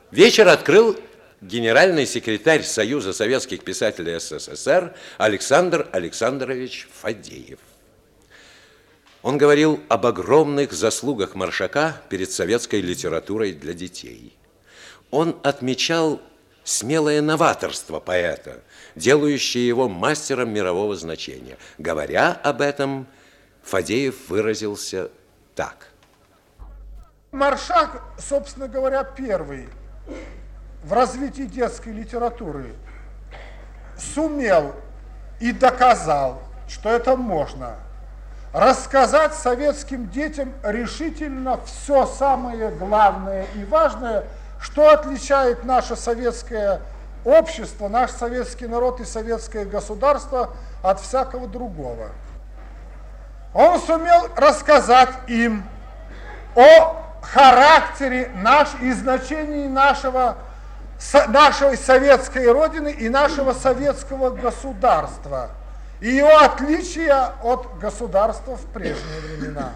Вечер открыл генеральный секретарь Союза советских писателей СССР Александр Александрович Фадеев. Он говорил об огромных заслугах Маршака перед советской литературой для детей. Он отмечал смелое новаторство поэта, делающее его мастером мирового значения. Говоря об этом, Фадеев выразился так. Маршак, собственно говоря, первый в развитии детской литературы сумел и доказал, что это можно. Рассказать советским детям решительно все самое главное и важное, что отличает наше советское общество, наш советский народ и советское государство от всякого другого. Он сумел рассказать им о характере и значении нашей советской родины и нашего советского государства, и его отличия от государства в прежние времена.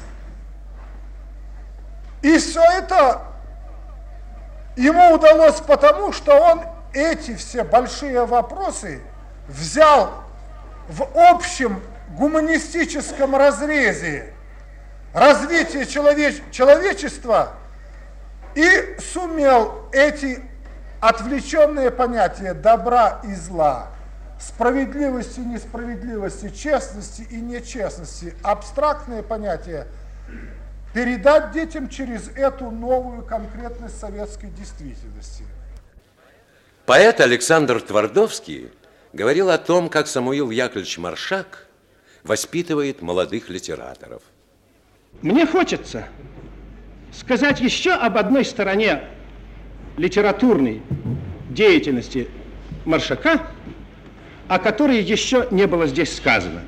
И все это ему удалось потому, что он эти все большие вопросы взял в общем гуманистическом разрезе развития человечества и сумел эти отвлеченные понятия добра и зла, справедливости и несправедливости, честности и нечестности, абстрактные понятия передать детям через эту новую конкретность советской действительности. Поэт Александр Твардовский говорил о том, как Самуил Яковлевич Маршак воспитывает молодых литераторов. Мне хочется сказать еще об одной стороне литературной деятельности Маршака, о которой еще не было здесь сказано.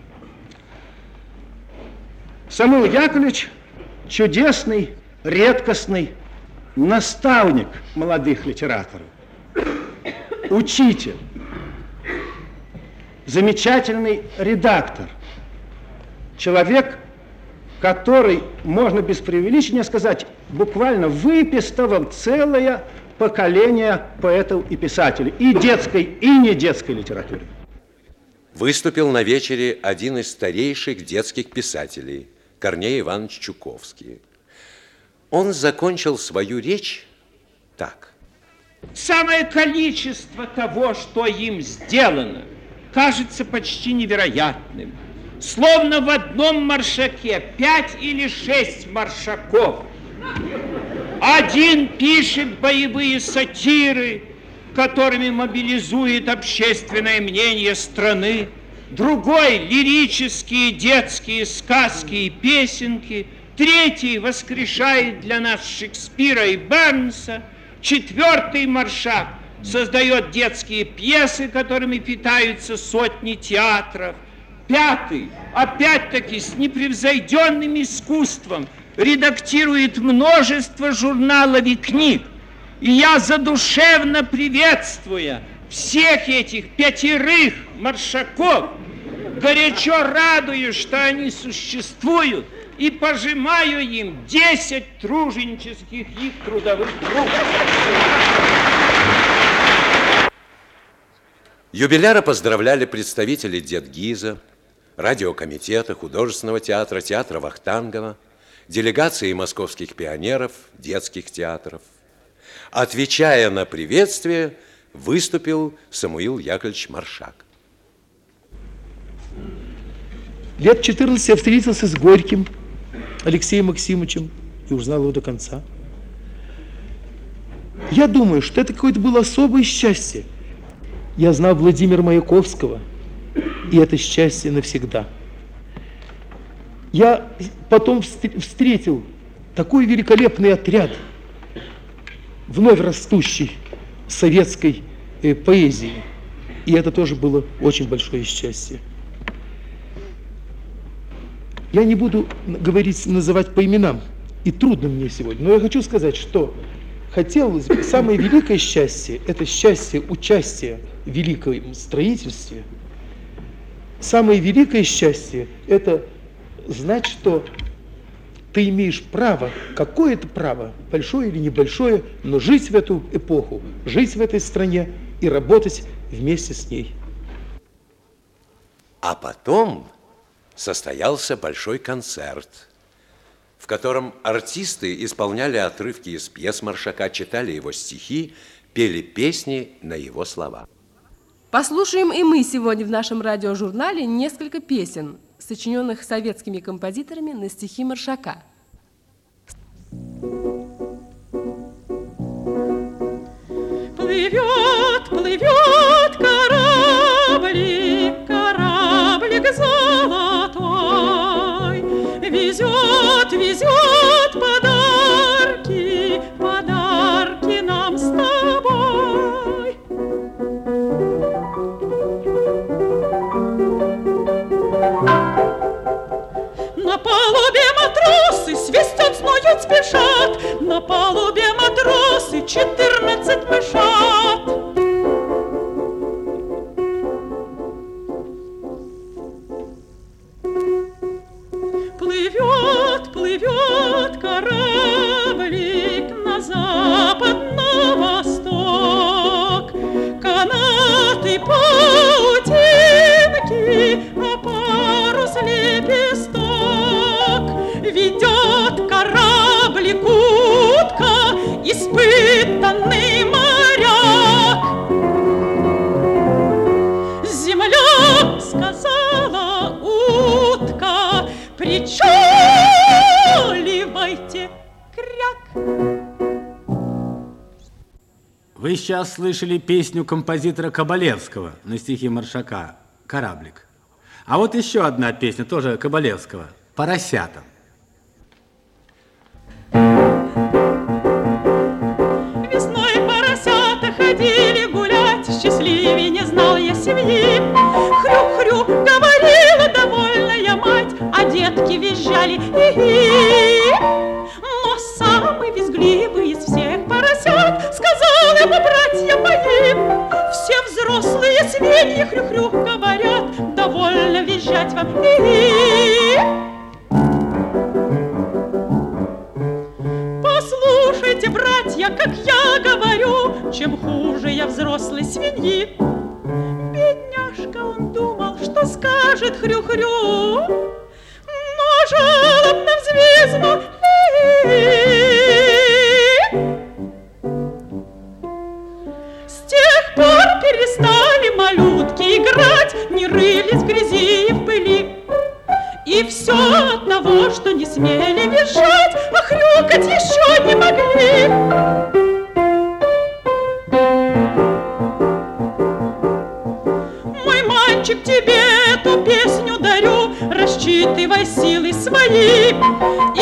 Самуил Яковлевич – чудесный, редкостный наставник молодых литераторов, учитель, замечательный редактор, человек, который, можно без преувеличения сказать, буквально выпистывал целое поколение поэтов и писателей, и детской, и недетской литературы. Выступил на вечере один из старейших детских писателей, Корней Иванович Чуковский. Он закончил свою речь так. Самое количество того, что им сделано, кажется почти невероятным. Словно в одном Маршаке 5 или 6 Маршаков. Один пишет боевые сатиры, которыми мобилизует общественное мнение страны, другой лирические детские сказки и песенки, третий воскрешает для нас Шекспира и Бернса, четвертый Маршак создает детские пьесы, которыми питаются сотни театров, пятый, опять-таки с непревзойденным искусством, редактирует множество журналов и книг. И я задушевно приветствуя всех этих 5 Маршаков, горячо радуюсь, что они существуют, и пожимаю им 10 труженических их трудовых рук. Юбиляра поздравляли представители Дедгиза, радиокомитета, художественного театра, театра Вахтангова, делегации московских пионеров, детских театров. Отвечая на приветствие, выступил Самуил Яковлевич Маршак. Лет 14 я встретился с Горьким Алексеем Максимовичем и узнал его до конца. Я думаю, что это какое-то было особое счастье. Я знал Владимира Маяковского, и это счастье навсегда. Я потом встретил такой великолепный отряд вновь растущей советской поэзии, и это тоже было очень большое счастье. Я не буду называть по именам, и трудно мне сегодня, но я хочу сказать, что хотелось бы, самое великое счастье – это счастье участия в великом строительстве. Самое великое счастье – это знать, что ты имеешь право, какое-то право, большое или небольшое, но жить в эту эпоху, жить в этой стране и работать вместе с ней. А потом состоялся большой концерт, в котором артисты исполняли отрывки из пьес Маршака, читали его стихи, пели песни на его слова. Послушаем и мы сегодня в нашем радиожурнале несколько песен, сочиненных советскими композиторами на стихи Маршака. Плывет, плывет кораблик, кораблик золотой, везет, везет подарки, подарки нам с тобой. На палубе матросы свистят, снуют, спешат, на палубе матросы 14 мышат. Плывет, плывет кораблик на запад, на восток, канаты, паутинки, а парус лепесток. Ведет кораблик утка, испытанный моряк. Земля, сказала утка, причаливайте, кряк. Вы сейчас слышали песню композитора Кабалевского на стихи Маршака «Кораблик». А вот еще одна песня, тоже Кабалевского, «Поросята». Весной поросята ходили гулять, счастливее не знал я семьи. Хрю-хрю говорила довольная мать, а детки визжали хи-хи. Но самый визгливый из всех поросят сказал ему: братья мои, все взрослые свиньи хрю-хрю говорят, довольно визжать вам хи-хи. Послушайте, братья, как я говорю, чем хуже я взрослой свиньи. Бедняжка, он думал, что скажет хрю-хрю, но жалобно взвизгнул. С тех пор перестали малютки играть, не рылись в грязи и в пыли. И все от того, что не смели визжать, а хрюкать еще не могли. Мой мальчик, тебе эту песню дарю, рассчитывай силы свои.